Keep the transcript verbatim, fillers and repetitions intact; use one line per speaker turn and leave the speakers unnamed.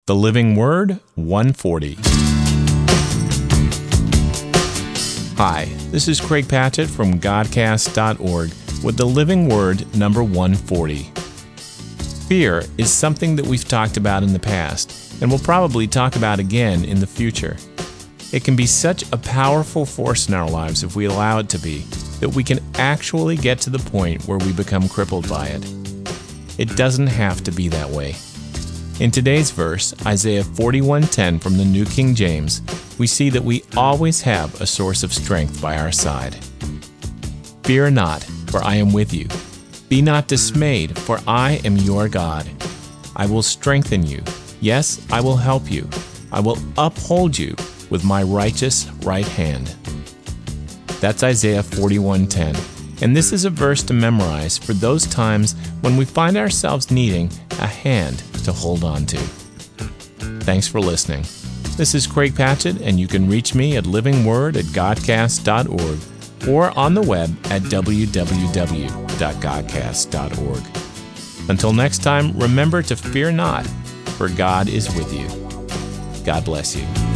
The Living Word, one forty. Hi, this is Craig Patchett from Godcast dot org with the Living Word number one forty. Fear is something that we've talked about in the past, and we'll probably talk about again in the future. It can be such a powerful force in our lives if we allow it to be, that we can actually get to the point where we become crippled by it. It doesn't have to be that way. In today's verse, Isaiah forty-one ten from the New King James, we see that we always have a source of strength by our side. Fear not, for I am with you. Be not dismayed, for I am your God. I will strengthen you. Yes, I will help you. I will uphold you with my righteous right hand. That's Isaiah forty-one ten. And this is a verse to memorize for those times when we find ourselves needing a hand to hold on to. Thanks for listening. This is Craig Patchett, and you can reach me at living word at godcast dot org or on the web at w w w dot godcast dot org. Until next time, remember to fear not, for God is with you. God bless you.